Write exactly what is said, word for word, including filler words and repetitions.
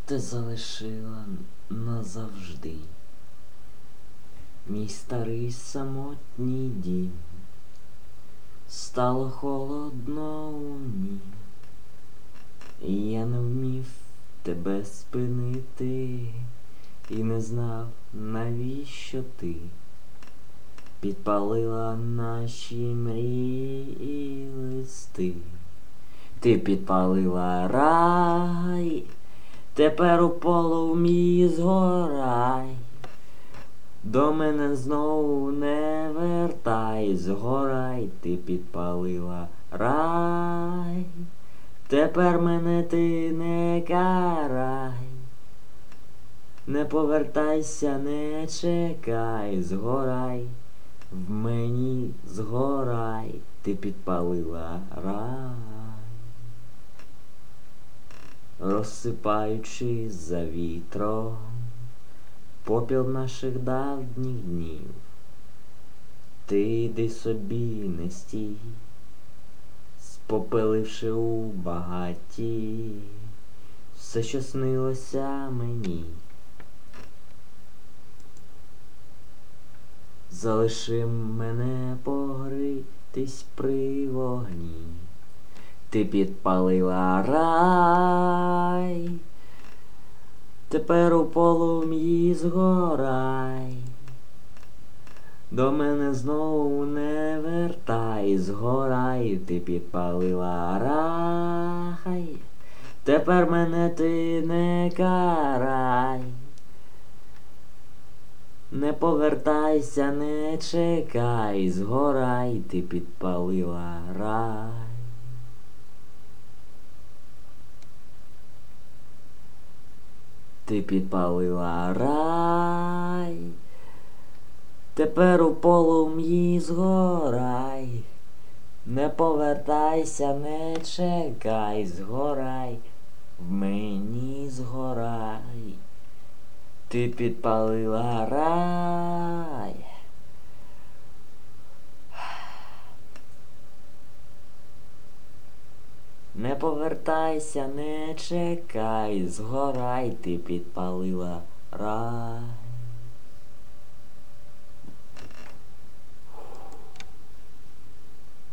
Ти залишила назавжди мій старий самотній дім. Стало холодно у нім, і я не вмів тебе спинити, і не знав, навіщо ти підпалила наші мрії і листи. Ти підпалила рай, тепер у полум'ї згорай. До мене знову не вертай, згорай, ти підпалила рай. Тепер мене ти не карай. Не повертайся, не чекай, згорай, в мені згорай, ти підпалила рай. Розсипаючи за вітром попіл наших давніх днів, ти йди собі, не стій, спопиливши у багаті все, що снилося мені. Залиши мене погрітись при вогні. Ти підпалила рай, тепер у полум'ї згорай. До мене знову не вертай, згорай, ти підпалила рай. Тепер мене ти не карай. Не повертайся, не чекай, згорай, ти підпалила рай. Ти підпалила рай, тепер у полум'ї згорай. Не повертайся, не чекай, згорай, в мені згорай. Ти підпалила рай. Не повертайся, не чекай, згорай, ти підпалила рай.